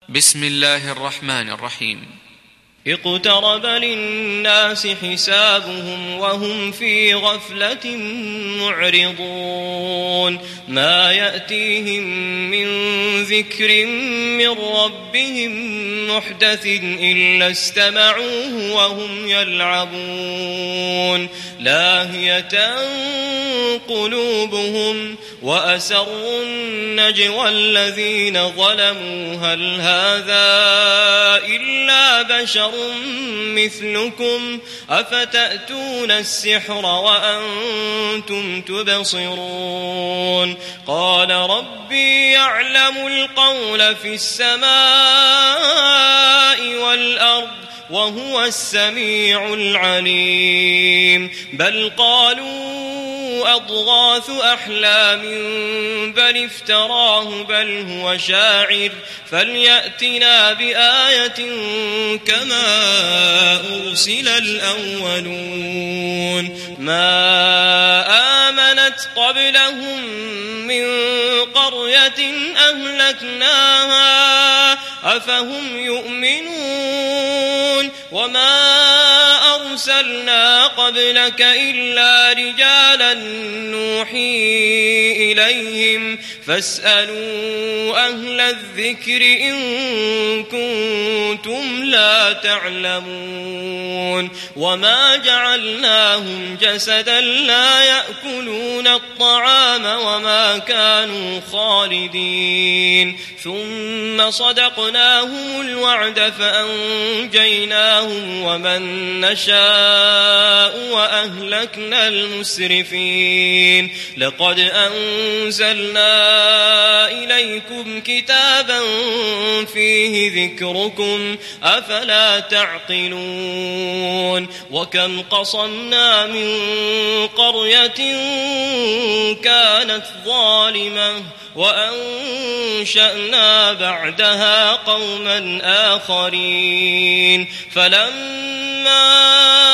بسم الله الرحمن الرحيم. اقترب للناس حسابهم وهم في غفلة معرضون ما يأتيهم من ذكر من ربهم محدث إلا استمعوه وهم يلعبون لاهية قلوبهم وأسروا النجوى الذين ظلموا هل هذا إلا بشر مثلكم أفتأتون السحر وأنتم تبصرون قال ربي يعلم القول في السماء والأرض وهو السميع العليم بل قالوا أضغاث أحلام بل افتراه بل هو شاعر فليأتنا بآية كما أرسل الأولون ما آمنت قبلهم من قرية أهلكناها أفهم يؤمنون وما أرسلنا قبلك إلا رجالا نوحي إليهم فاسألوا أهل الذكر إن كنتم لا تعلمون وما جعلناهم جسدا لا يأكلون الطعام وما كانوا خالدين ثم صدقناهم الوعد فأنجيناهم ومن نشاء وأهلكنا المسرفين لقد أنزلنا إليكم كتابا فيه ذكركم أفلا تعقلون وكم قصمنا من قرية كانت ظالمة وأنشأنا بعدها قوما آخرين فلما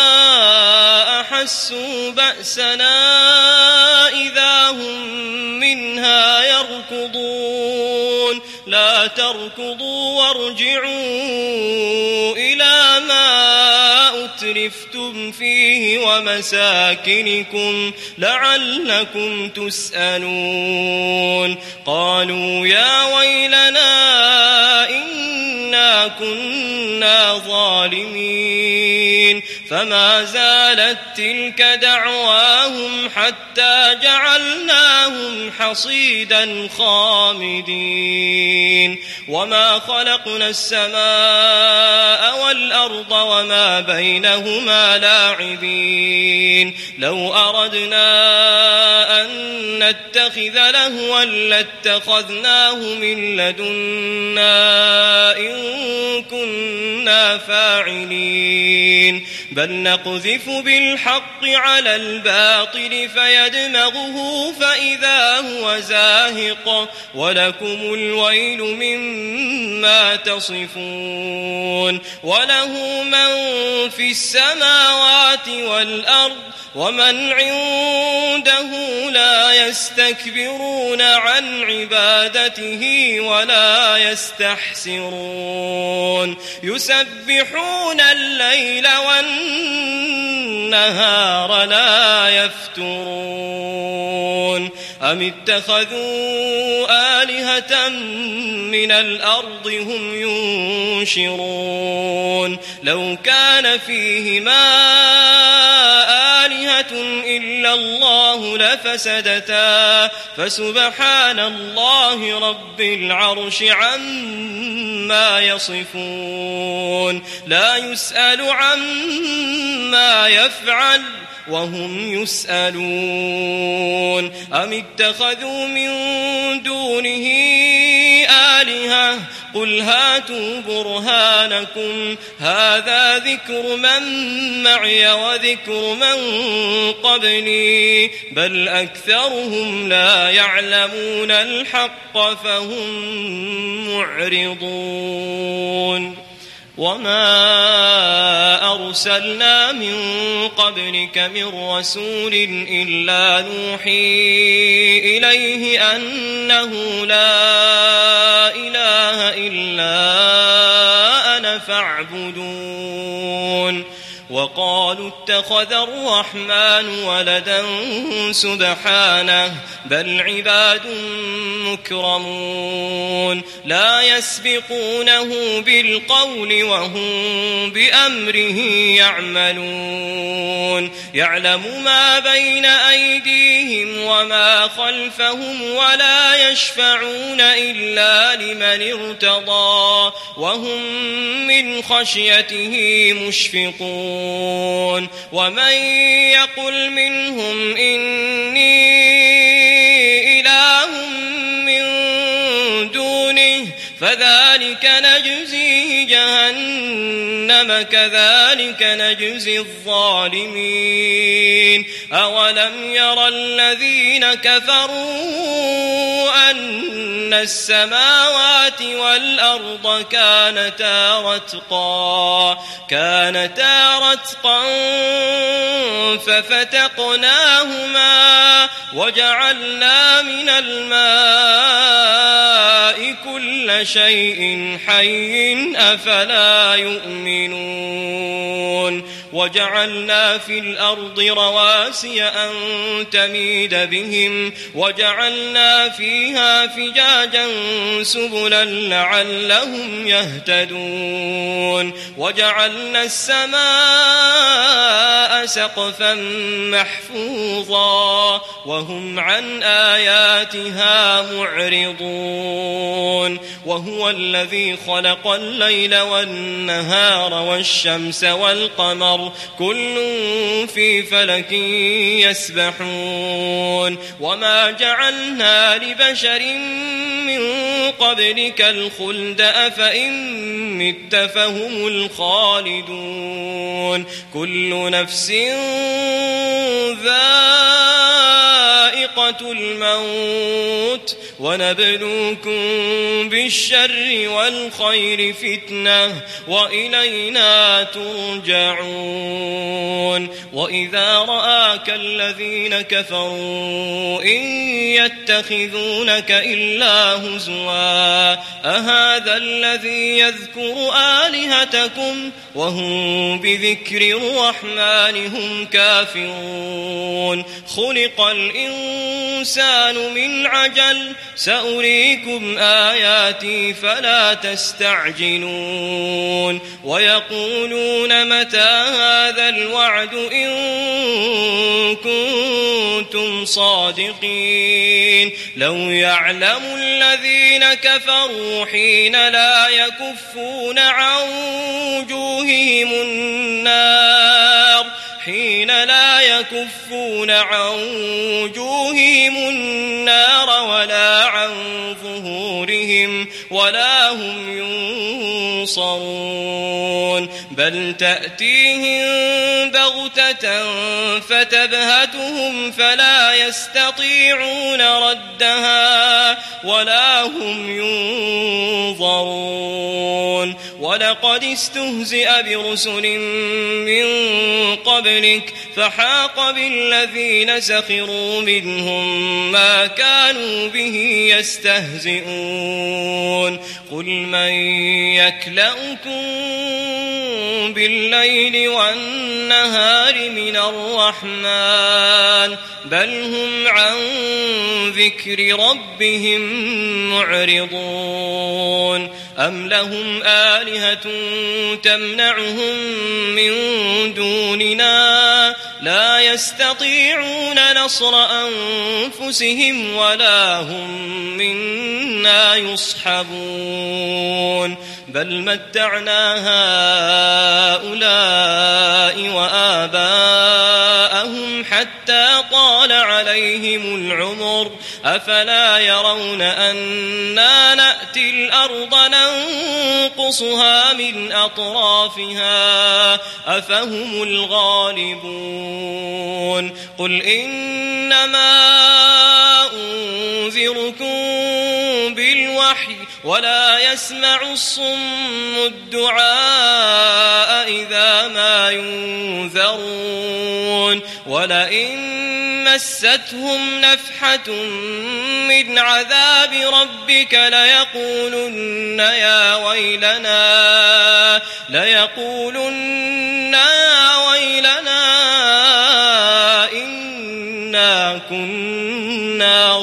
أحسوا بأسنا إذا هم منها يركضون لا تركضوا وارجعوا إلى ما أترفتم فيه ومساكنكم لعلكم تسألون قالوا يا ويلنا إنا كنا ظالمين فما زالت تلك دعواهم حتى جعلناهم حصيدا خامدين وما خلقنا السماء والأرض وما بينهما لاعبين لو أردنا أن نتخذ لهوا لاتخذناه من لدنا إن كنا فاعلين بل نقذف بالحق على الباطل فيدمغه فإذا هو زاهق ولكم الويل مما تصفون وله من في السماوات والأرض ومن عنده لا يستكبرون عن عبادته ولا يستحسرون يسبحون الليل والنهار لا يفترون أم اتخذوا آلهة من الأرض هم ينشرون لو كان فيهما آلهة إلا الله لفسدتا فسبحان الله رب العرش عما يصفون لا يسأل عما يفعل وهم يسألون أم اتخذوا من دونه آلهة قل هاتوا برهانكم هذا ذكر من معي وذكر من قبلي بل أكثرهم لا يعلمون الحق فهم معرضون وما أرسلنا من قبلك من رسول إلا نوحي إليه أنه لا إله إلا أنا فاعبدون وقالوا اتخذ الرحمن ولدا سبحانه بل عباد مكرمون لا يسبقونه بالقول وهم بأمره يعملون يعلم ما بين أيديهم وما خلفهم ولا يشفعون إلا لمن ارتضى وهم من خشيته مشفقون ومن يقل منهم إني إله من دونه فذلك نجزيه جهنم كذلك نجزي الظالمين أولم يرى الذين كفروا أن السماوات والأرض كانتا رتقا ففتقناهما وجعلنا من الماء كل شيء حي أفلا يؤمنون وجعلنا في الأرض رواسي أن تميد بهم وجعلنا فيها فجاجا سبلا لعلهم يهتدون وجعلنا السماء سقفا محفوظا وهم عن آياتها معرضون وهو الذي خلق الليل والنهار والشمس والقمر كل في فلك يسبحون وما جعلنا لبشر من قبلك الخلد أفإن مت فهم الخالدون كل نفس ذائقة الموت ونبلوكم بالشر والخير فتنة وإلينا ترجعون وإذا رآك الذين كفروا إن يتخذونك إلا هزوا أهذا الذي يذكر آلهتكم وهم بذكر الرحمن هم كافرون خلق الإنسان من عجل سأريكم آياتي فلا تستعجلون ويقولون متى هذا الوعد إن كنتم صادقين لو يعلم الذين كفروا حين لا يكفون عن وجوههم النار ولا عن ظهورهم ولا هم ينصرون بل تأتيهم بغتة فتبهتهم فلا يستطيعون ردها ولا هم ينظرون ولقد استهزئ برسل من قبلك فحاق بالذين سخروا منهم ما كانوا به يستهزئون قل من يكلؤكم بالليل والنهار من الرحمن بل هم عن ذكر ربهم معرضون أم لهم آلهة تمنعهم من دوننا لا يستطيعون نصر أنفسهم ولا هم منا يصحبون بل متعنا هؤلاء وآباءهم حتى طال عليهم العمر أفلا يرون أنا نأتي الأرض ننقصها من أطرافها أفهم الغالبون قل إنما أنذركم بالوحي ولا يسمع الصم الدعاء إذا ما ينذرون ولئن مستهم نفحة من عذاب ربك ليقولن يا ويلنا إنا كنا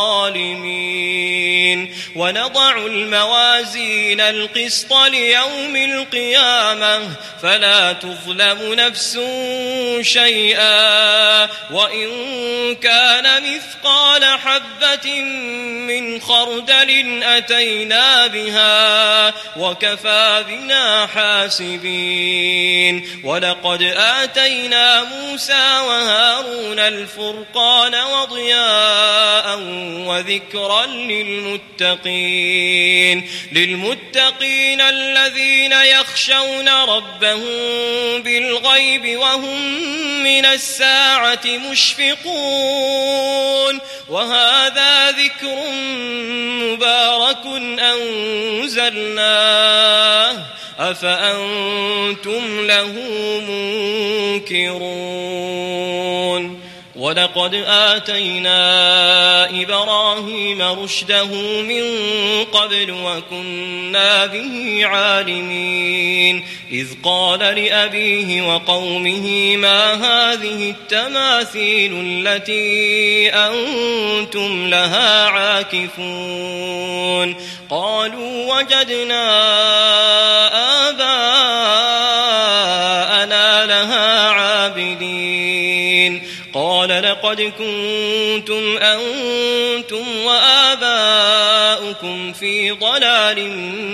ظالمين ونضع الموازين القسط ليوم القيامة فلا تظلم نفس شيئا وإن كان مثقال حبة من خردل أتينا بها وكفى بنا حاسبين ولقد آتينا موسى وهارون الفرقان وضياء وذكرا للمتقين الذين يخشون ربهم بالغيب وهم من الساعة مشفقون وهذا ذكر مبارك أنزلناه أفأنتم له منكرون ولقد آتينا إبراهيم رشده من قبل وكنا به عالمين إذ قال لأبيه وقومه ما هذه التماثيل التي أنتم لها عاكفون قالوا وجدنا آباءنا لها عابدين قال لقد كنتم أنتم وآباؤكم في ضلال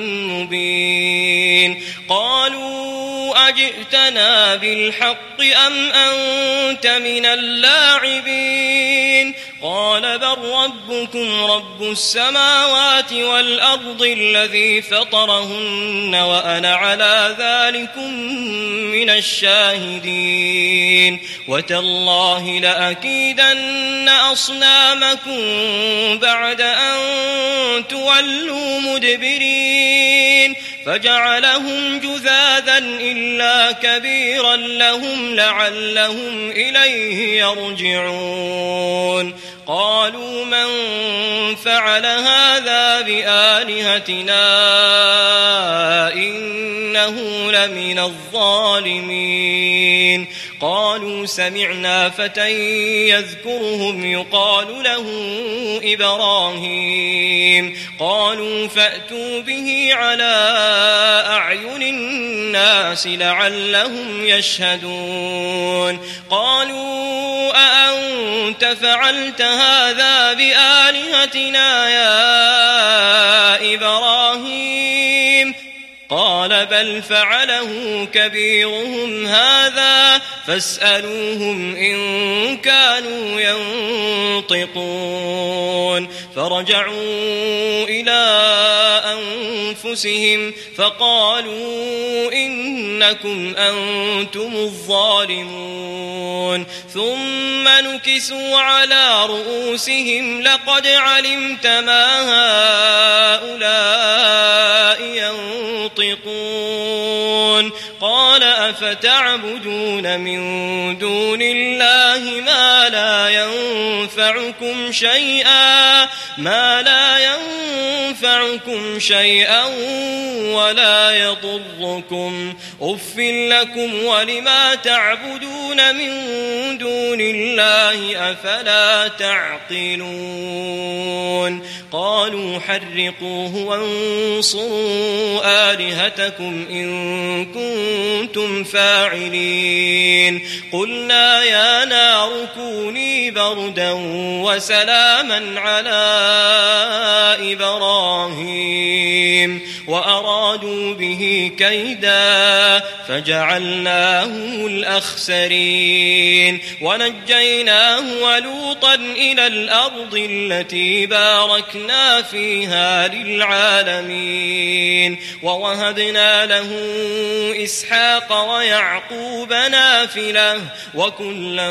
مبين قالوا أجئتنا بالحق أم أنت من اللاعبين قال بل ربكم رب السماوات والأرض الذي فطرهن وأنا على ذلكم من الشاهدين وتالله لأكيدن أصنامكم بعد أن تولوا مدبرين فجعلهم جذاذا إلا كبيرا لهم لعلهم إليه يرجعون قالوا من فعل هذا بآلهتنا إنه لمن الظالمين قالوا سمعنا فتى يذكرهم يقال له إبراهيم قالوا فأتوا به على أعين الناس لعلهم يشهدون قالوا أأنت فعلت هذا بآلهتنا يا إبراهيم قال بل فعله كبيرهم هذا فاسألوهم إن كانوا ينطقون فرجعوا إلى أنفسهم فقالوا إنكم أنتم الظالمون ثم نكسوا على رؤوسهم لقد علمت ما هؤلاء ينطقون قال أفتعبدون من دون الله ما لا ينفعكم شيئا ولا يضركم أف لكم ولما تعبدون من دون الله أفلا تعقلون قالوا حرقوه وانصروا آلهتكم إن كنتم فاعلين قلنا يا نار كوني بردا وسلاما على إبراهيم وأرادوا به كيدا فجعلناهم الأخسرين ونجيناه ولوطا إلى الأرض التي باركنا فيها للعالمين ووهبنا له إسحاق ويعقوب نافلة وكلا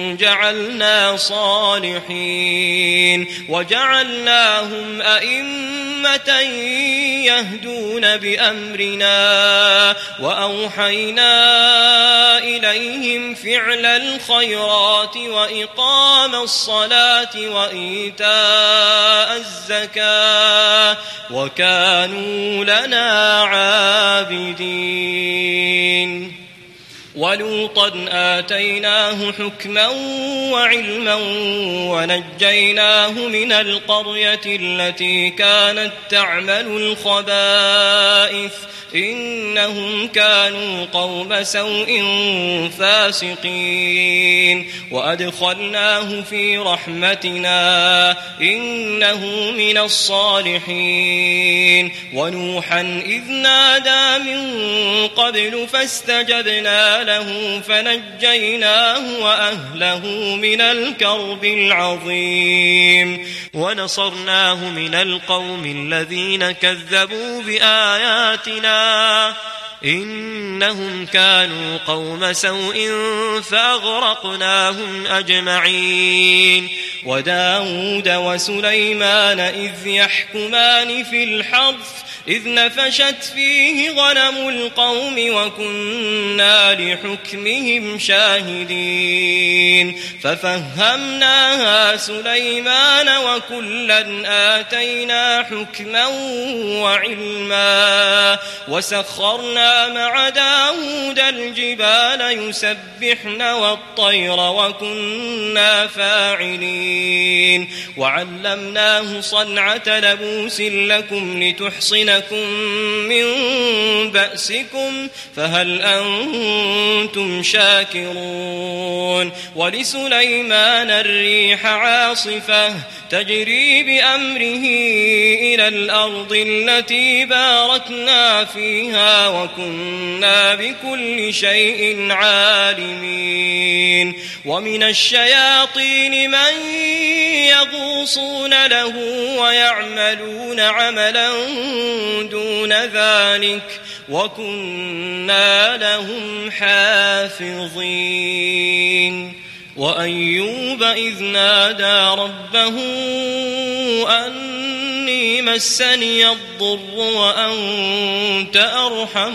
جعلنا صالحين وجعلناهم أئمة أئمة يهدون بأمرنا وأوحينا إليهم فعل الخيرات وإقام الصلاة وإيتاء الزكاة وكانوا لنا عابدين ولوطا آتيناه حكما وعلما ونجيناه من القرية التي كانت تعمل الخبائث إنهم كانوا قوم سوء فاسقين وأدخلناه في رحمتنا إنه من الصالحين ونوحا إذ نادى من قبل فاستجبنا له فنجيناه وأهله من الكرب العظيم ونصرناه من القوم الذين كذبوا بآياتنا إنهم كانوا قوم سوء فأغرقناهم أجمعين وداود وسليمان إذ يحكمان في الحرث إذ نفشت فيه غنم القوم وكنا لحكمهم شاهدين ففهمناها سليمان وكلا آتينا حكما وعلما وسخرنا مع داود الجبال يسبحن والطير وكنا فاعلين وعلمناه صنعة لبوس لكم لتحصنكم من بأسكم فهل أنتم شاكرون ولسليمان الريح عاصفة تجري بأمره إلى الأرض التي باركنا فيها وكنا بكل شيء عالمين ومن الشياطين من يغوصون له ويعملون عملا دون ذلك وكنا لهم حافظين وأيوب إذ نادى ربه أني مسني الضر وأنت أرحم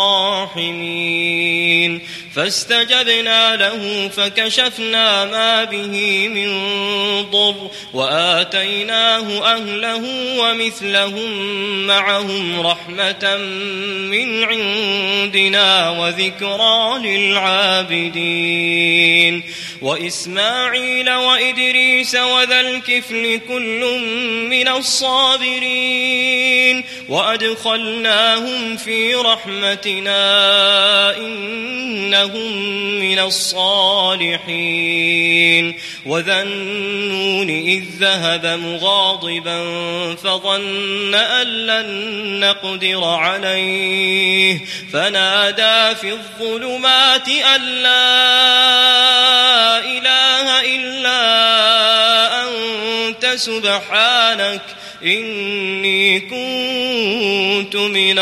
الراحمين فاستجبنا له فكشفنا ما به من ضر وآتيناه أهله ومثلهم معهم رحمة من عندنا وذكرى للعابدين وإسماعيل وإدريس وذا الكفل كل من الصابرين وأدخلناهم في رحمتنا إنهم من الصالحين وذا النون إذ ذهب مغاضبا فظن أن لن نقدر عليه فنادى في الظلمات أن لا إله إلا أنت سبحانك إني كنت من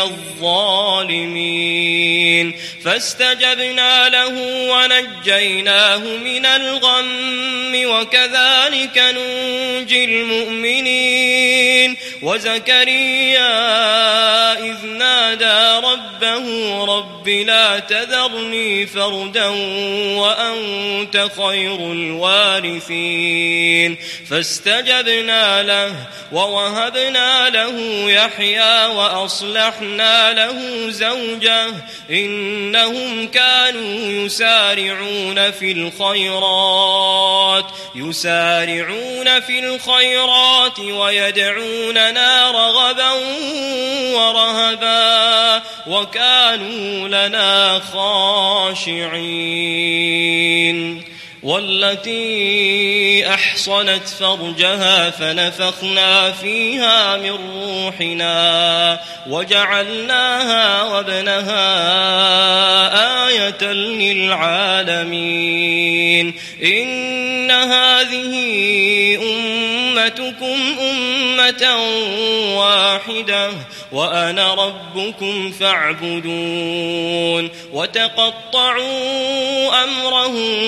الظالمين فاستجبنا له ونجيناه من الغم وكذلك ننجي المؤمنين وزكريا إذ نادى ربه رب لا تذرني فردا وأنت خير الوارثين فاستجبنا له ووهبنا له يحيى وأصلحنا له زوجه إنهم كانوا يسارعون في الخيرات ويدعوننا رغبا ورهبا وكانوا لنا خاشعين والتي أحصنت فرجها فنفخنا فيها من روحنا وجعلناها وابنها آية للعالمين إن هذه أمتكم أمة واحدة وأنا ربكم فاعبدون وتقطعوا أمرهم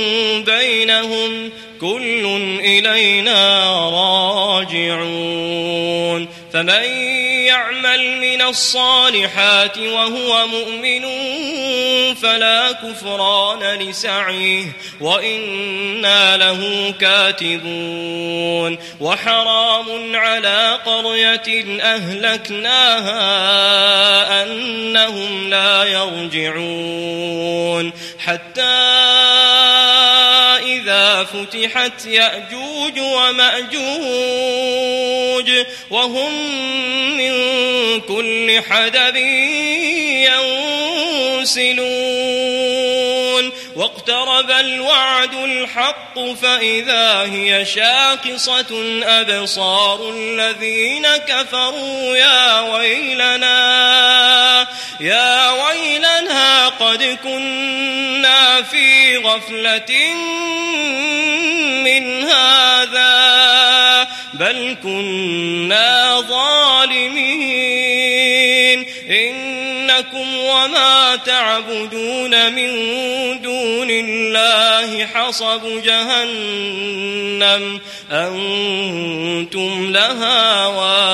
بينهم كل إلينا راجعون فمن يعمل من الصالحات وهو مؤمن فلا كفران لسعيه وإنا له كاتبون وحرام على قرية أهلكناها أنهم لا يرجعون حتى إذا فتحت يأجوج ومأجوج وهم من كل حدب ينسلون واقترب الوعد الحق فإذا هي شاخصة أبصار الذين كفروا يا ويلنا قد كنا في غفلة من هذا بل كنا ظالمين إنكم وما تعبدون من دون الله حصب جهنم أنتم لها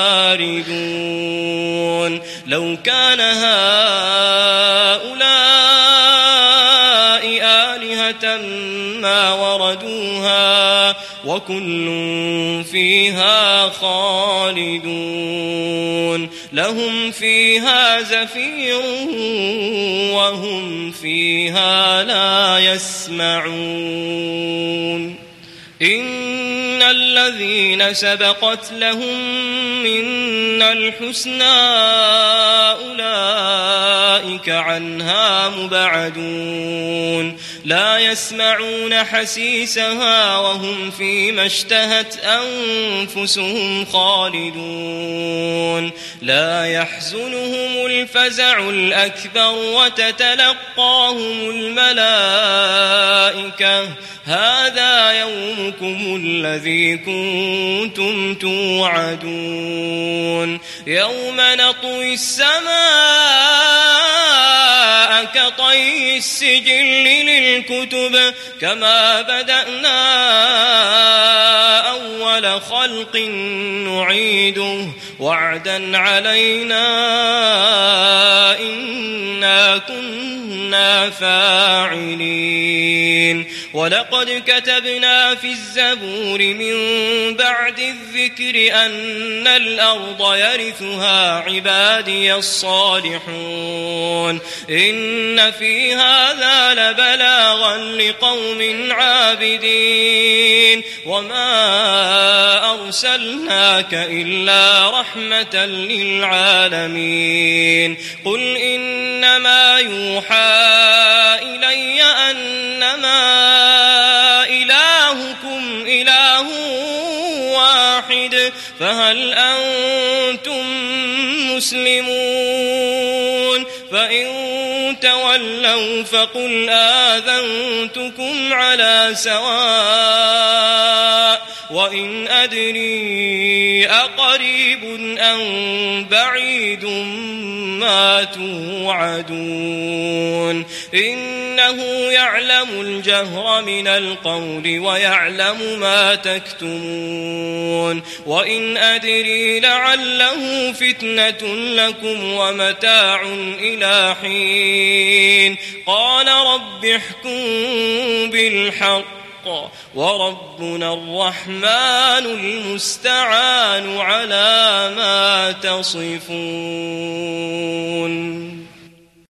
واردون لو كان هؤلاء آلهة ما وردوها وكل فيها خالدون لهم فيها زفير وهم فيها لا يسمعون إن الذين سبقت لهم منا الحسنى أولئك عنها مبعدون لا يسمعون حسيسها وهم فيما اشتهت أنفسهم خالدون لا يحزنهم الفزع الأكبر وتتلقاهم الملائكة هذا يومكم الذي كنتم توعدون يوم نطوي السماء كطي السجل للكتب كما بدأنا أول خلق نعيده وعدا علينا إنا كنا فاعلين ولقد كتبنا في الزبور من بعد الذكر أن الأرض يرثها عبادي الصالحون إن في هذا لبلاغا لقوم عابدين وما أرسلناك إلا رحمة للعالمين قل إنما يوحى إلي أنما إلهكم إله واحد فهل أنتم مسلمون فإن تولوا فقل آذنتكم على سواء وإن أدري أقريب أم بعيد ما توعدون إنه يعلم الجهر من القول ويعلم ما تكتمون وإن أدري لعله فتنة لكم ومتاع إلى حين قال رب احكم بالحق وربنا الرحمن المستعان على ما تصفون